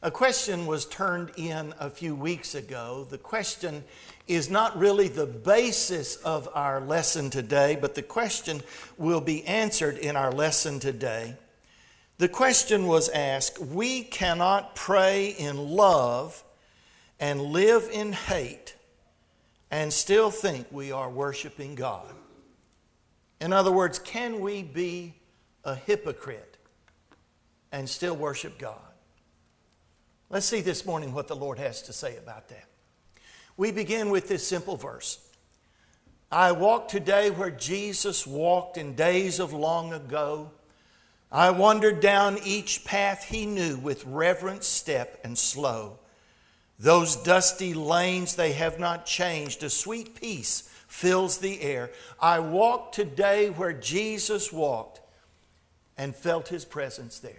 A question was turned in a few weeks ago. The question is not really the basis of our lesson today, but the question will be answered in our lesson today. The question was asked, we cannot pray in love and live in hate and still think we are worshiping God. In other words, can we be a hypocrite and still worship God? Let's see this morning what the Lord has to say about that. We begin with this simple verse. I walk today where Jesus walked in days of long ago. I wandered down each path he knew with reverent step and slow. Those dusty lanes, they have not changed. A sweet peace fills the air. I walk today where Jesus walked and felt his presence there.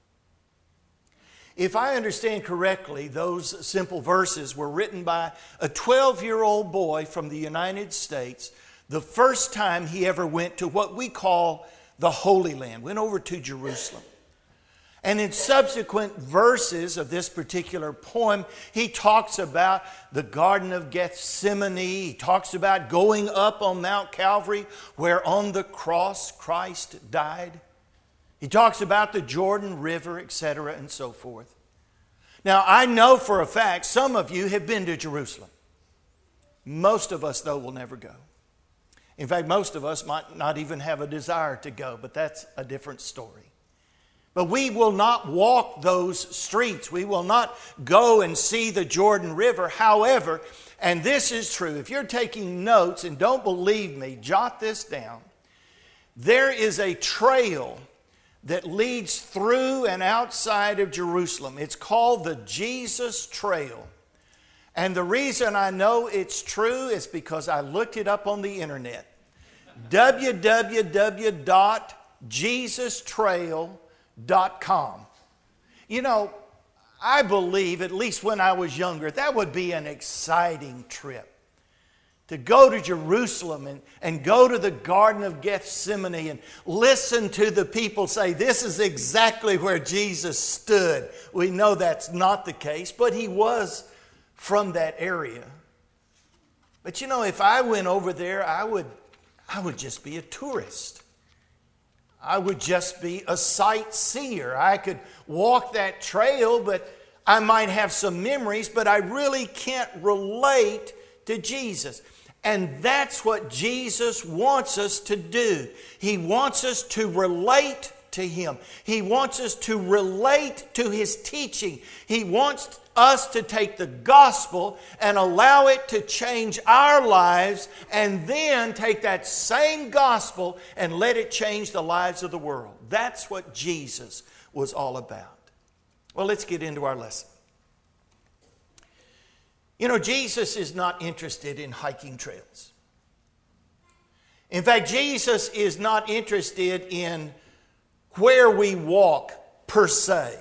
If I understand correctly, those simple verses were written by a 12-year-old boy from the United States, the first time he ever went to what we call the Holy Land, went over to Jerusalem. And in subsequent verses of this particular poem, he talks about the Garden of Gethsemane. He talks about going up on Mount Calvary, where on the cross Christ died. He talks about the Jordan River, etc., and so forth. Now, I know for a fact some of you have been to Jerusalem. Most of us, though, will never go. In fact, most of us might not even have a desire to go, but that's a different story. But we will not walk those streets. We will not go and see the Jordan River. However, and this is true, if you're taking notes and don't believe me, jot this down. There is a trail that leads through and outside of Jerusalem. It's called the Jesus Trail. And the reason I know it's true is because I looked it up on the internet. www.jesustrail.com. You know, I believe, at least when I was younger, that would be an exciting trip. To go to Jerusalem and go to the Garden of Gethsemane and listen to the people say, this is exactly where Jesus stood. We know that's not the case, but he was from that area. But you know, if I went over there, I would just be a tourist. I would just be a sightseer. I could walk that trail, but I might have some memories, but I really can't relate to Jesus. And that's what Jesus wants us to do. He wants us to relate to Him. He wants us to relate to His teaching. He wants us to take the gospel and allow it to change our lives, and then take that same gospel and let it change the lives of the world. That's what Jesus was all about. Well, let's get into our lesson. You know, Jesus is not interested in hiking trails. In fact, Jesus is not interested in where we walk per se.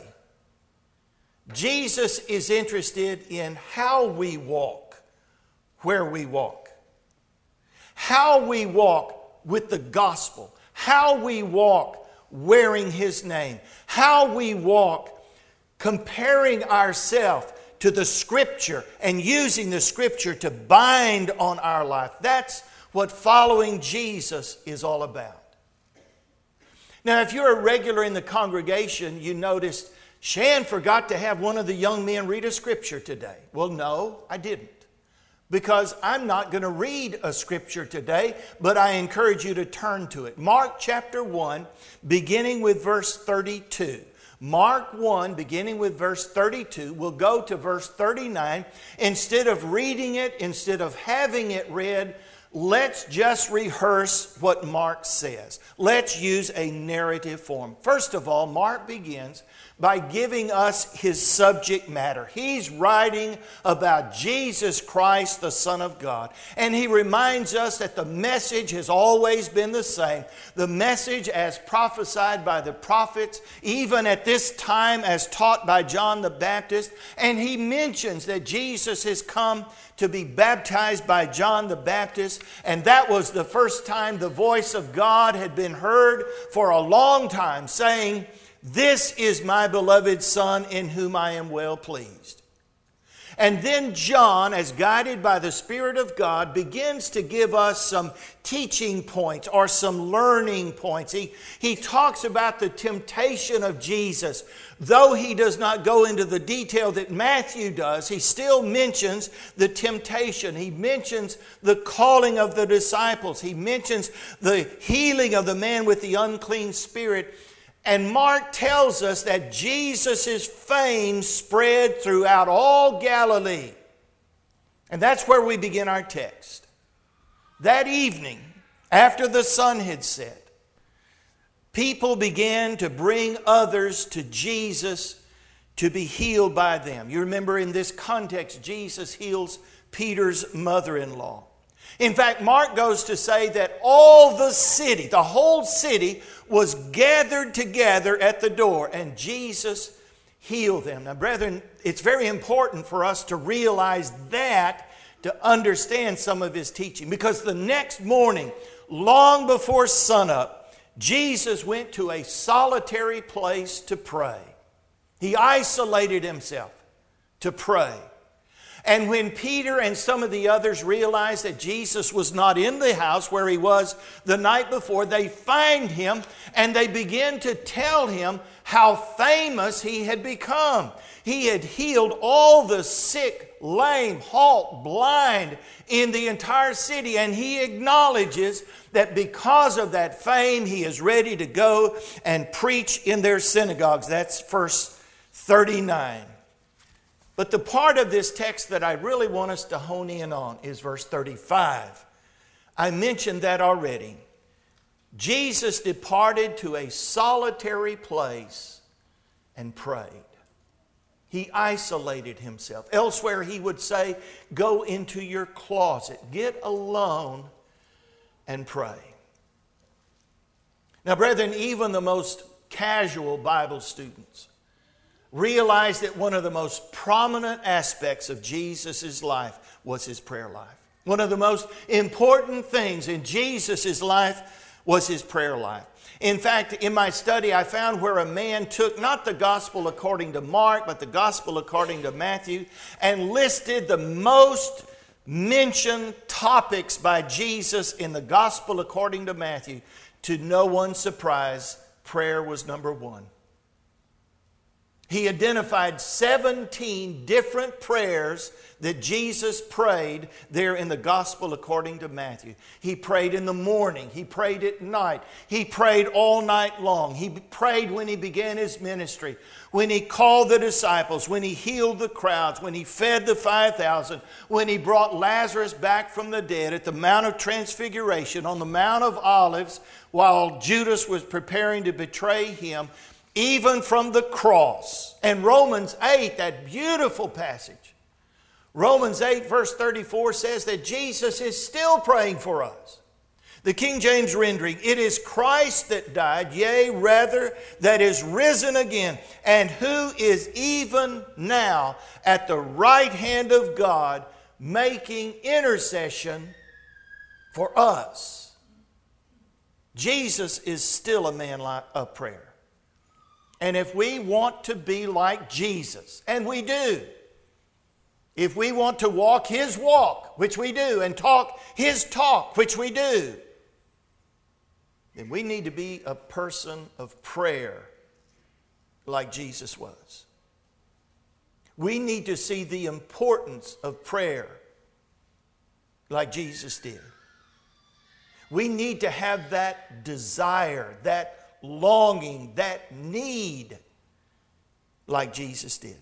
Jesus is interested in how we walk, where we walk. How we walk with the gospel. How we walk wearing His name. How we walk comparing ourselves to the Scripture and using the Scripture to bind on our life. That's what following Jesus is all about. Now, if you're a regular in the congregation, you noticed Shan forgot to have one of the young men read a Scripture today. Well, no, I didn't. Because I'm not going to read a Scripture today, but I encourage you to turn to it. Mark chapter 1, beginning with verse 32. Mark 1, beginning with verse 32, we'll go to verse 39. Instead of reading it, instead of having it read, let's just rehearse what Mark says. Let's use a narrative form. First of all, Mark begins by giving us his subject matter. He's writing about Jesus Christ, the Son of God. And he reminds us that the message has always been the same. The message as prophesied by the prophets, even at this time as taught by John the Baptist. And he mentions that Jesus has come to be baptized by John the Baptist. And that was the first time the voice of God had been heard for a long time saying, "This is my beloved Son in whom I am well pleased." And then John, as guided by the Spirit of God, begins to give us some teaching points or some learning points. He talks about the temptation of Jesus. Though he does not go into the detail that Matthew does, he still mentions the temptation. He mentions the calling of the disciples. He mentions the healing of the man with the unclean spirit. And Mark tells us that Jesus' fame spread throughout all Galilee. And that's where we begin our text. That evening, after the sun had set, people began to bring others to Jesus to be healed by them. You remember in this context, Jesus heals Peter's mother-in-law. In fact, Mark goes to say that all the city, the whole city, was gathered together at the door, and Jesus healed them. Now, brethren, it's very important for us to realize that to understand some of his teaching, because the next morning, long before sunup, Jesus went to a solitary place to pray. He isolated himself to pray. And when Peter and some of the others realized that Jesus was not in the house where he was the night before, they find him and they begin to tell him how famous he had become. He had healed all the sick, lame, halt, blind in the entire city. And he acknowledges that because of that fame, he is ready to go and preach in their synagogues. That's verse 39. But the part of this text that I really want us to hone in on is verse 35. I mentioned that already. Jesus departed to a solitary place and prayed. He isolated himself. Elsewhere he would say, go into your closet, get alone and pray. Now, brethren, even the most casual Bible students realize that one of the most prominent aspects of Jesus' life was his prayer life. One of the most important things in Jesus' life was his prayer life. In fact, in my study, I found where a man took not the gospel according to Mark, but the gospel according to Matthew, and listed the most mentioned topics by Jesus in the gospel according to Matthew. To no one's surprise, prayer was number one. He identified 17 different prayers that Jesus prayed there in the gospel according to Matthew. He prayed in the morning. He prayed at night. He prayed all night long. He prayed when he began his ministry, when he called the disciples, when he healed the crowds, when he fed the 5,000, when he brought Lazarus back from the dead at the Mount of Transfiguration, on the Mount of Olives, while Judas was preparing to betray him, even from the cross. And Romans 8, that beautiful passage, Romans 8 verse 34 says that Jesus is still praying for us. The King James rendering, it is Christ that died, yea, rather, that is risen again, and who is even now at the right hand of God, making intercession for us. Jesus is still a man of prayer. And if we want to be like Jesus, and we do, if we want to walk his walk, which we do, and talk his talk, which we do, then we need to be a person of prayer like Jesus was. We need to see the importance of prayer like Jesus did. We need to have that desire, that longing, that need, like Jesus did.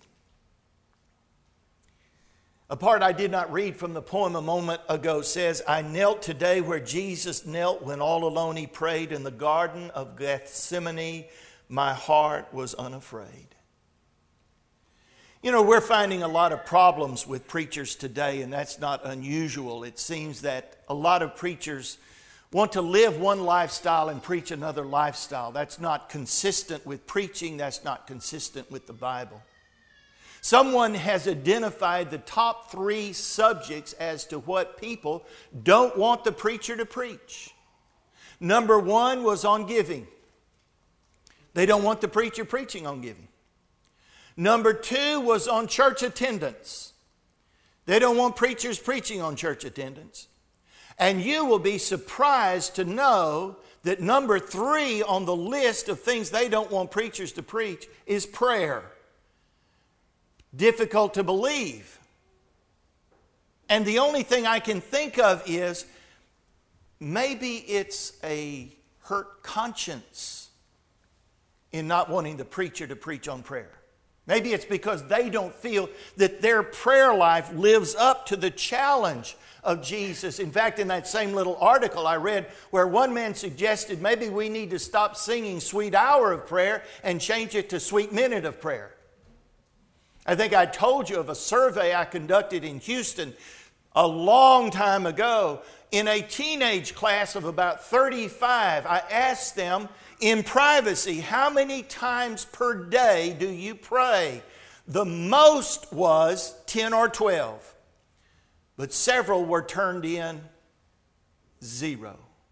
A part I did not read from the poem a moment ago says, I knelt today where Jesus knelt when all alone he prayed in the Garden of Gethsemane. My heart was unafraid. You know, we're finding a lot of problems with preachers today, and that's not unusual. It seems that a lot of preachers want to live one lifestyle and preach another lifestyle. That's not consistent with preaching. That's not consistent with the Bible. Someone has identified the top 3 subjects as to what people don't want the preacher to preach. Number 1 was on giving. They don't want the preacher preaching on giving. Number 2 was on church attendance. They don't want preachers preaching on church attendance. And you will be surprised to know that number 3 on the list of things they don't want preachers to preach is prayer. Difficult to believe. And the only thing I can think of is maybe it's a hurt conscience in not wanting the preacher to preach on prayer. Maybe it's because they don't feel that their prayer life lives up to the challenge of Jesus. In fact, in that same little article I read where one man suggested maybe we need to stop singing Sweet Hour of Prayer and change it to Sweet Minute of Prayer. I think I told you of a survey I conducted in Houston a long time ago. In a teenage class of about 35, I asked them in privacy, how many times per day do you pray? The most was 10 or 12. But several were turned in 0.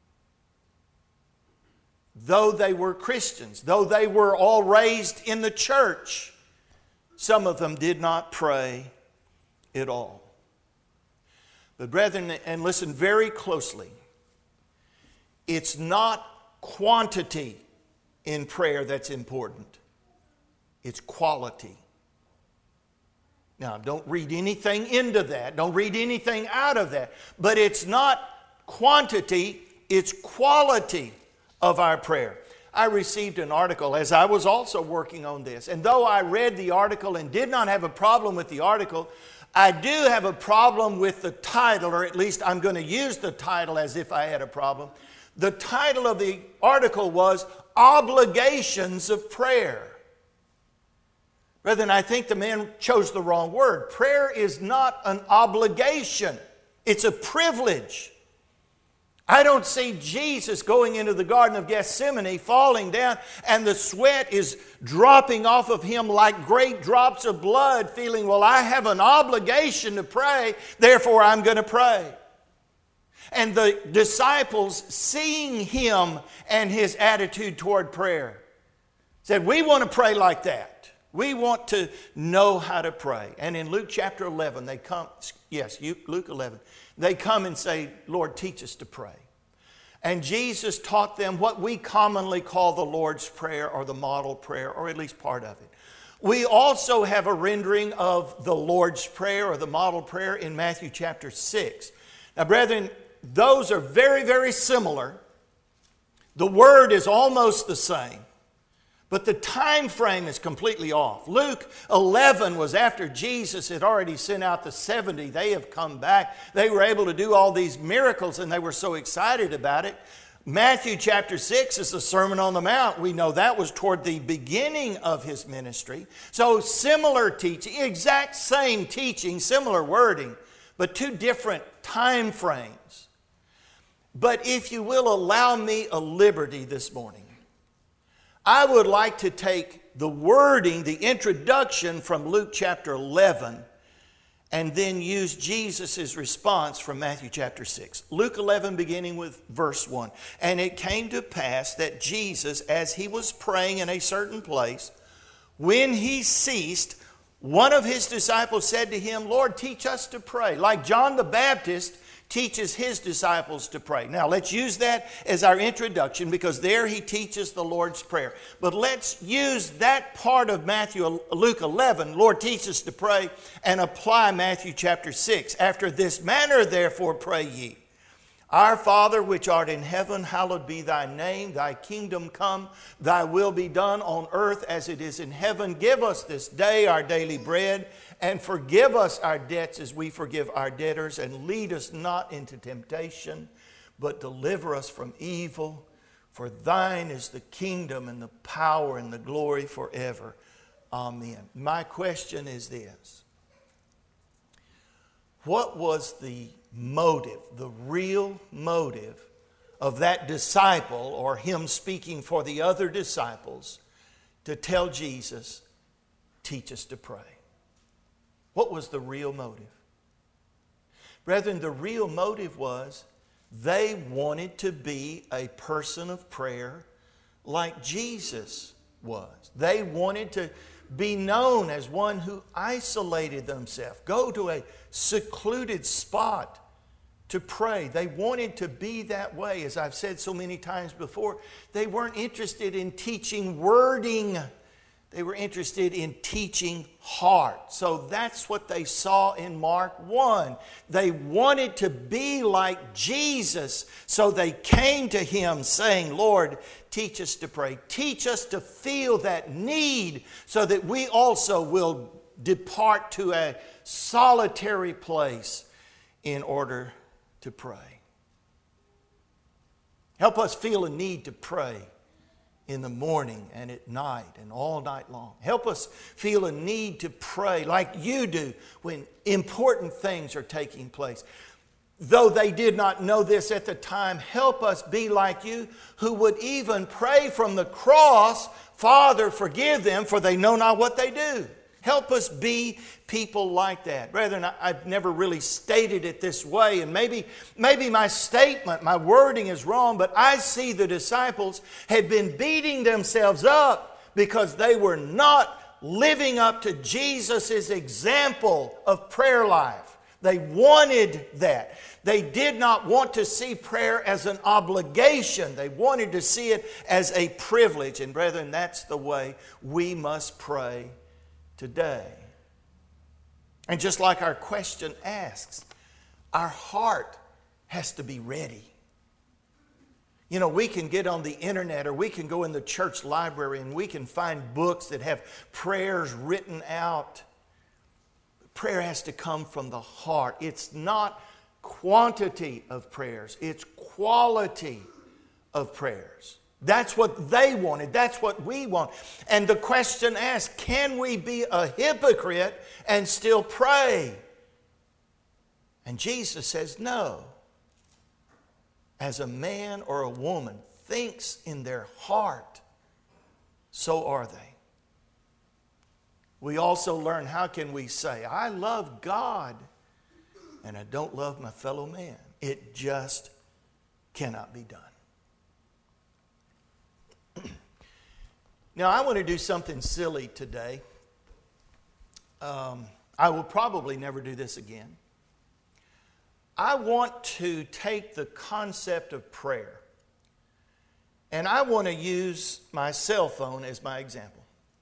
Though they were Christians, though they were all raised in the church, some of them did not pray at all. But brethren, and listen very closely, it's not quantity in prayer that's important. It's quality. Now, don't read anything into that. Don't read anything out of that. But it's not quantity, it's quality of our prayer. I received an article as I was also working on this. And though I read the article and did not have a problem with the article, I do have a problem with the title, or at least I'm going to use the title as if I had a problem. The title of the article was Obligations of Prayer. Brethren, I think the man chose the wrong word. Prayer is not an obligation. It's a privilege. I don't see Jesus going into the Garden of Gethsemane, falling down, and the sweat is dropping off of him like great drops of blood, feeling, well, I have an obligation to pray, therefore I'm going to pray. And the disciples, seeing him and his attitude toward prayer, said, we want to pray like that. We want to know how to pray. And in Luke chapter 11, they come, Luke 11, they come and say, Lord, teach us to pray. And Jesus taught them what we commonly call the Lord's Prayer or the model prayer, or at least part of it. We also have a rendering of the Lord's Prayer or the model prayer in Matthew chapter 6. Now, brethren, those are very, very similar. The word is almost the same. But the time frame is completely off. Luke 11 was after Jesus had already sent out the 70. They have come back. They were able to do all these miracles and they were so excited about it. Matthew chapter 6 is the Sermon on the Mount. We know that was toward the beginning of his ministry. So similar teaching, exact same teaching, similar wording, but 2 different time frames. But if you will allow me a liberty this morning, I would like to take the wording, the introduction from Luke chapter 11, and then use Jesus' response from Matthew chapter 6. Luke 11 beginning with verse 1. And it came to pass that Jesus, as he was praying in a certain place, when he ceased, one of his disciples said to him, Lord, teach us to pray, like John the Baptist teaches his disciples to pray. Now, let's use that as our introduction because there he teaches the Lord's Prayer. But let's use that part of Luke 11, Lord, teach us to pray, and apply Matthew chapter 6. After this manner, therefore, pray ye. Our Father, which art in heaven, hallowed be thy name. Thy kingdom come, thy will be done on earth as it is in heaven. Give us this day our daily bread, and forgive us our debts as we forgive our debtors. And lead us not into temptation, but deliver us from evil. For thine is the kingdom and the power and the glory forever. Amen. My question is this. What was the motive, the real motive of that disciple, or him speaking for the other disciples, to tell Jesus, teach us to pray? What was the real motive? Brethren, the real motive was they wanted to be a person of prayer like Jesus was. They wanted to be known as one who isolated themselves, go to a secluded spot to pray. They wanted to be that way. As I've said so many times before, they weren't interested in teaching wording. They were interested in teaching heart. So that's what they saw in Mark 1. They wanted to be like Jesus, so they came to Him saying, Lord, teach us to pray. Teach us to feel that need so that we also will depart to a solitary place in order to pray. Help us feel a need to pray in the morning and at night and all night long. Help us feel a need to pray like you do when important things are taking place. Though they did not know this at the time, help us be like you, who would even pray from the cross, Father, forgive them, for they know not what they do. Help us be people like that. Brethren, I've never really stated it this way, and maybe my statement, my wording is wrong, but I see the disciples had been beating themselves up because they were not living up to Jesus' example of prayer life. They wanted that. They did not want to see prayer as an obligation. They wanted to see it as a privilege. And brethren, that's the way we must pray today. And just like our question asks, our heart has to be ready. You know, we can get on the internet or we can go in the church library and we can find books that have prayers written out. Prayer has to come from the heart. It's not quantity of prayers, it's quality of prayers. That's what they wanted. That's what we want. And the question asked, can we be a hypocrite and still pray? And Jesus says, no. As a man or a woman thinks in their heart, so are they. We also learn, how can we say, I love God and I don't love my fellow man? It just cannot be done. Now, I want to do something silly today. I will probably never do this again. I want to take the concept of prayer, and I want to use my cell phone as my example.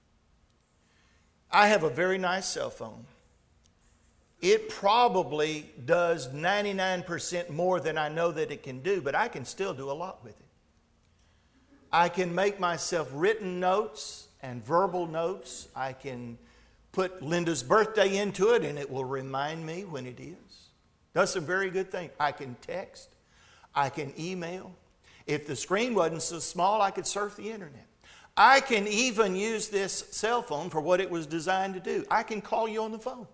I have a very nice cell phone. It probably does 99% more than I know that it can do, but I can still do a lot with it. I can make myself written notes and verbal notes. I can put Linda's birthday into it and it will remind me when it is. Does some very good things. I can text. I can email. If the screen wasn't so small, I could surf the internet. I can even use this cell phone for what it was designed to do. I can call you on the phone.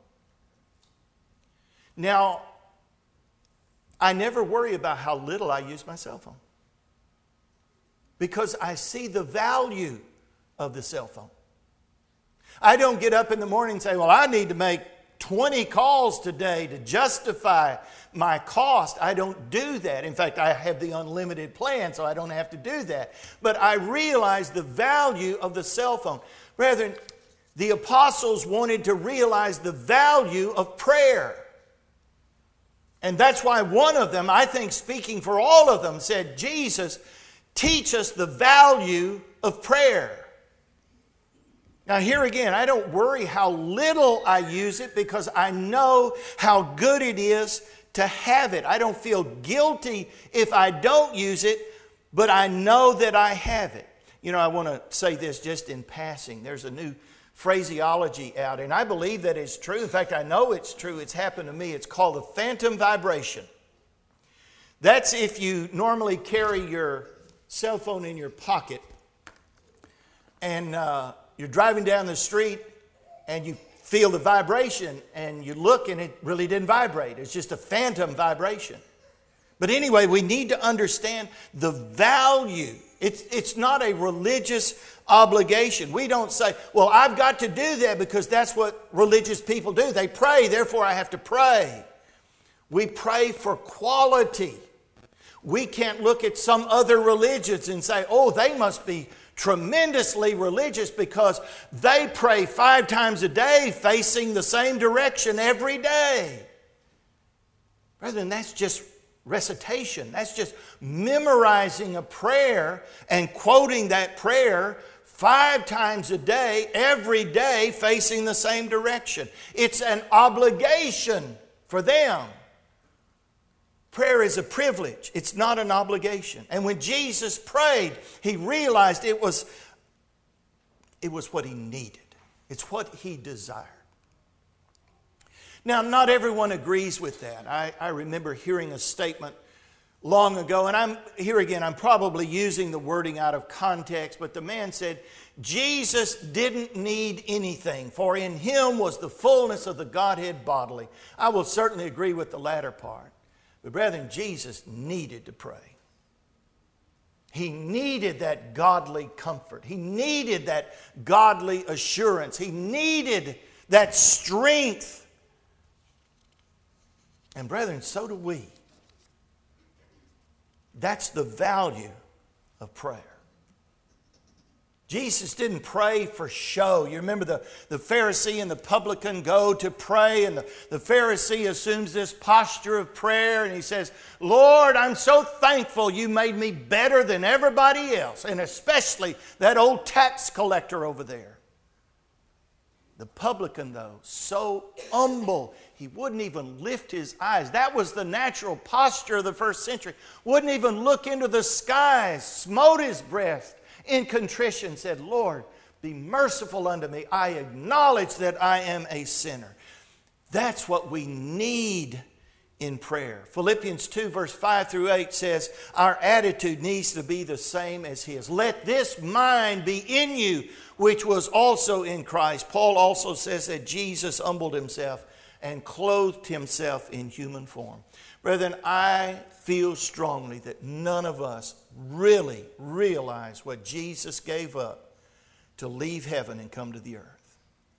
Now, I never worry about how little I use my cell phone, because I see the value of the cell phone. I don't get up in the morning and say, well, I need to make 20 calls today to justify my cost. I don't do that. In fact, I have the unlimited plan, so I don't have to do that. But I realize the value of the cell phone. Brethren, the apostles wanted to realize the value of prayer. And that's why one of them, I think speaking for all of them, said, Jesus, teach us the value of prayer. Now here again, I don't worry how little I use it, because I know how good it is to have it. I don't feel guilty if I don't use it, but I know that I have it. You know, I want to say this just in passing. There's a new phraseology out, and I believe that it's true. In fact, I know it's true. It's happened to me. It's called the phantom vibration. That's if you normally carry your cell phone in your pocket and you're driving down the street and you feel the vibration and you look and it really didn't vibrate. It's just a phantom vibration. But anyway, we need to understand the value. It's not a religious obligation. We don't say, well, I've got to do that because that's what religious people do. They pray, therefore I have to pray. We pray for quality. We can't look at some other religions and say, oh, they must be tremendously religious because they pray 5 times a day facing the same direction every day. Brethren, that's just recitation. That's just memorizing a prayer and quoting that prayer 5 times a day, every day, facing the same direction. It's an obligation for them. Prayer is a privilege. It's not an obligation. And when Jesus prayed, He realized it was what He needed. It's what He desired. Now, not everyone agrees with that. I remember hearing a statement long ago, and I'm probably using the wording out of context, but the man said, Jesus didn't need anything, for in Him was the fullness of the Godhead bodily. I will certainly agree with the latter part. But brethren, Jesus needed to pray. He needed that godly comfort. He needed that godly assurance. He needed that strength. And brethren, so do we. That's the value of prayer. Jesus didn't pray for show. You remember the Pharisee and the publican go to pray, and the Pharisee assumes this posture of prayer, and he says, Lord, I'm so thankful you made me better than everybody else, and especially that old tax collector over there. The publican, though, so humble, he wouldn't even lift his eyes. That was the natural posture of the first century. Wouldn't even look into the skies, smote his breast in contrition, said, Lord, be merciful unto me. I acknowledge that I am a sinner. That's what we need in prayer. Philippians 2 verse 5 through 8 says, our attitude needs to be the same as His. Let this mind be in you, which was also in Christ. Paul also says that Jesus humbled Himself and clothed Himself in human form. Brethren, I feel strongly that none of us really realize what Jesus gave up to leave heaven and come to the earth.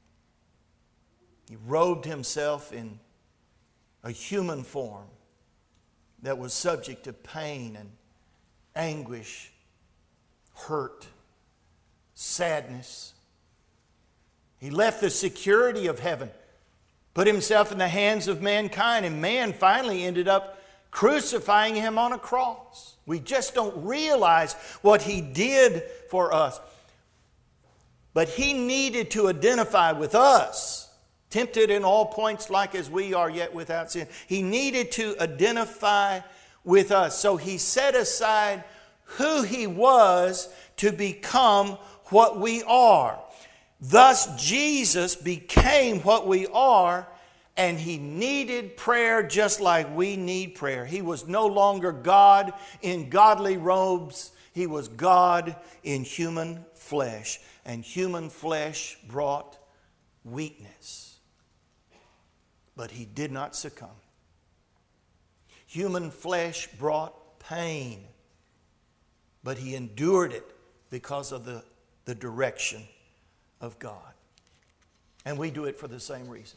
He robed Himself in a human form that was subject to pain and anguish, hurt, sadness. He left the security of heaven, put Himself in the hands of mankind, and man finally ended up crucifying Him on a cross. We just don't realize what He did for us. But He needed to identify with us, tempted in all points like as we are, yet without sin. He needed to identify with us. So He set aside who He was to become what we are. Thus Jesus became what we are, and He needed prayer just like we need prayer. He was no longer God in godly robes. He was God in human flesh. And human flesh brought weakness. But He did not succumb. Human flesh brought pain. But He endured it because of the direction of God. And we do it for the same reason.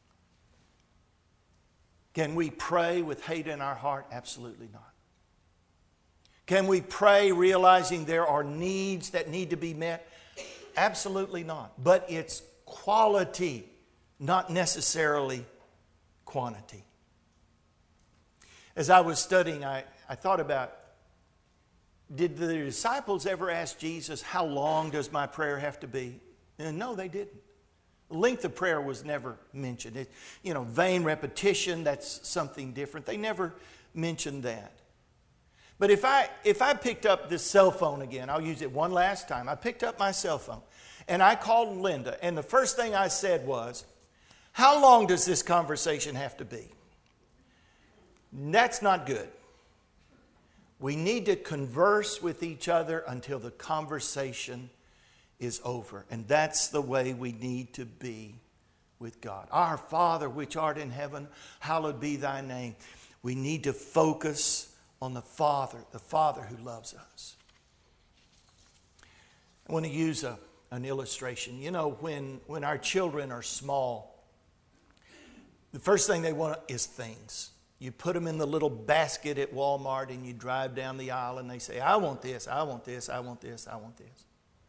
Can we pray with hate in our heart? Absolutely not. Can we pray realizing there are needs that need to be met? Absolutely not. But it's quality, not necessarily quantity. As I was studying, I thought about, did the disciples ever ask Jesus, how long does my prayer have to be? And no, they didn't. The length of prayer was never mentioned. Vain repetition, that's something different. They never mentioned that. But if I picked up this cell phone again, I'll use it one last time. I picked up my cell phone and I called Linda, and the first thing I said was, how long does this conversation have to be? That's not good. We need to converse with each other until the conversation is over. And that's the way we need to be with God. Our Father which art in heaven, hallowed be Thy name. We need to focus on the Father who loves us. I want to use an illustration. When our children are small, the first thing they want is things. You put them in the little basket at Walmart and you drive down the aisle and they say, I want this, I want this, I want this, I want this.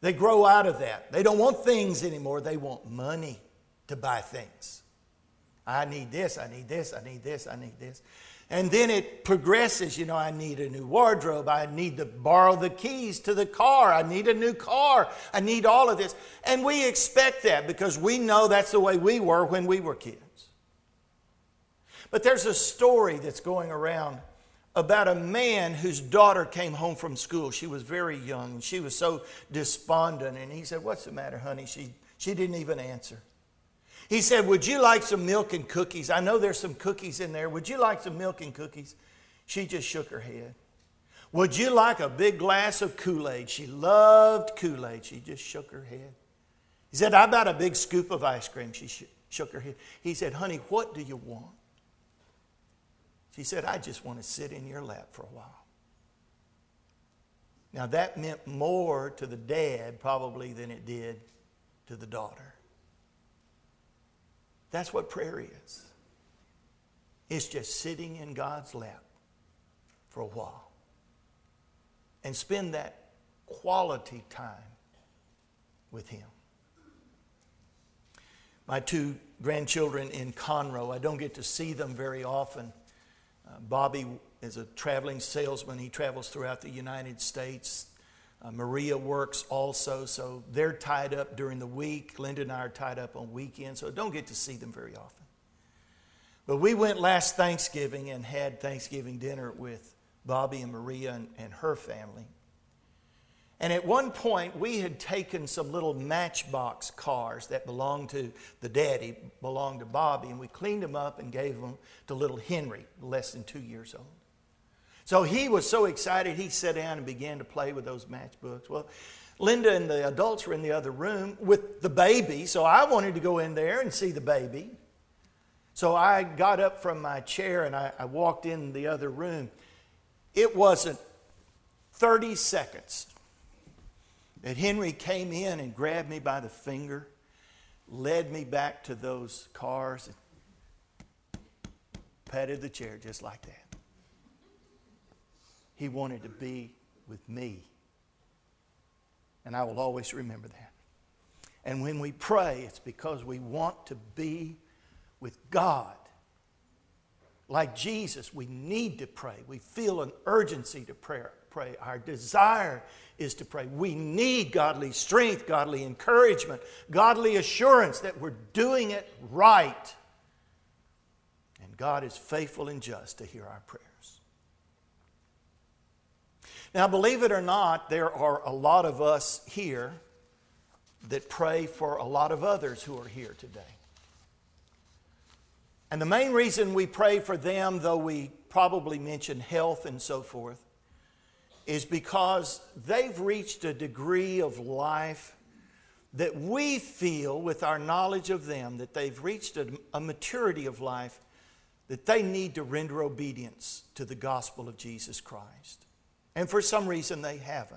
They grow out of that. They don't want things anymore. They want money to buy things. I need this, I need this, I need this, I need this. And then it progresses. I need a new wardrobe. I need to borrow the keys to the car. I need a new car. I need all of this. And we expect that because we know that's the way we were when we were kids. But there's a story that's going around about a man whose daughter came home from school. She was very young. She was so despondent. And he said, "What's the matter, honey?" She didn't even answer. He said, "Would you like some milk and cookies? I know there's some cookies in there. Would you like some milk and cookies?" She just shook her head. "Would you like a big glass of Kool-Aid?" She loved Kool-Aid. She just shook her head. He said, "How about a big scoop of ice cream?" She shook her head. He said, "Honey, what do you want?" She said, "I just want to sit in your lap for a while." Now that meant more to the dad probably than it did to the daughter. That's what prayer is. It's just sitting in God's lap for a while. And spend that quality time with Him. My 2 grandchildren in Conroe, I don't get to see them very often. Bobby is a traveling salesman. He travels throughout the United States. Maria works also, so they're tied up during the week. Linda and I are tied up on weekends, so don't get to see them very often. But we went last Thanksgiving and had Thanksgiving dinner with Bobby and Maria and her family. And at one point, we had taken some little Matchbox cars that belonged to the daddy, belonged to Bobby, and we cleaned them up and gave them to little Henry, less than 2 years old. So he was so excited, he sat down and began to play with those matchbooks. Well, Linda and the adults were in the other room with the baby, so I wanted to go in there and see the baby. So I got up from my chair and I walked in the other room. It wasn't 30 seconds that Henry came in and grabbed me by the finger, led me back to those cars, and patted the chair just like that. He wanted to be with me. And I will always remember that. And when we pray, it's because we want to be with God. Like Jesus, we need to pray. We feel an urgency to pray. Our desire is to pray. We need godly strength, godly encouragement, godly assurance that we're doing it right. And God is faithful and just to hear our prayers. Now, believe it or not, there are a lot of us here that pray for a lot of others who are here today. And the main reason we pray for them, though we probably mention health and so forth, is because they've reached a degree of life that we feel, with our knowledge of them, that they've reached a maturity of life that they need to render obedience to the gospel of Jesus Christ. And for some reason they haven't.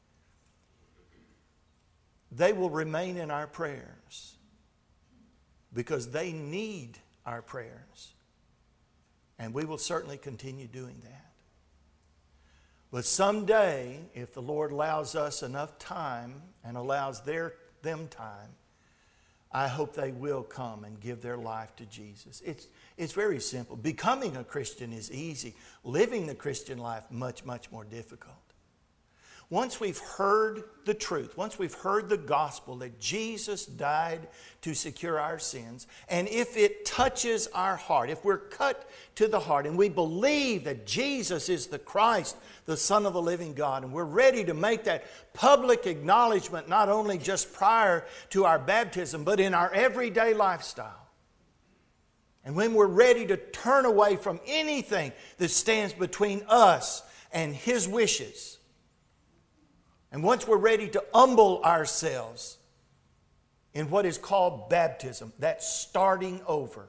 They will remain in our prayers because they need our prayers. And we will certainly continue doing that. But someday, if the Lord allows us enough time and allows them time, I hope they will come and give their life to Jesus. It's very simple. Becoming a Christian is easy. Living the Christian life, much, much more difficult. Once we've heard the truth, once we've heard the gospel that Jesus died to secure our sins, and if it touches our heart, if we're cut to the heart and we believe that Jesus is the Christ, the Son of the living God, and we're ready to make that public acknowledgement not only just prior to our baptism, but in our everyday lifestyle. And when we're ready to turn away from anything that stands between us and His wishes, and once we're ready to humble ourselves in what is called baptism, that's starting over,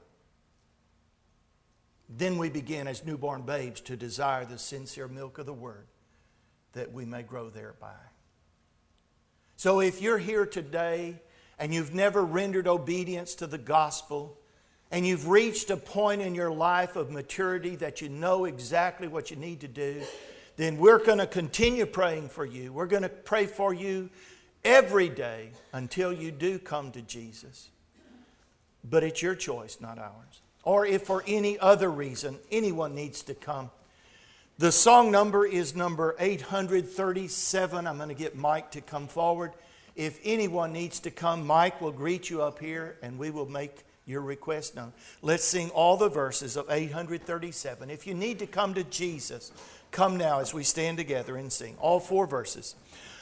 then we begin as newborn babes to desire the sincere milk of the Word, that we may grow thereby. So if you're here today and you've never rendered obedience to the gospel, and you've reached a point in your life of maturity that you know exactly what you need to do, then we're going to continue praying for you. We're going to pray for you every day until you do come to Jesus. But it's your choice, not ours. Or if for any other reason anyone needs to come. The song number is number 837. I'm going to get Mike to come forward. If anyone needs to come, Mike will greet you up here and we will make your request known. Let's sing all the verses of 837. If you need to come to Jesus, come now as we stand together and sing all 4 verses.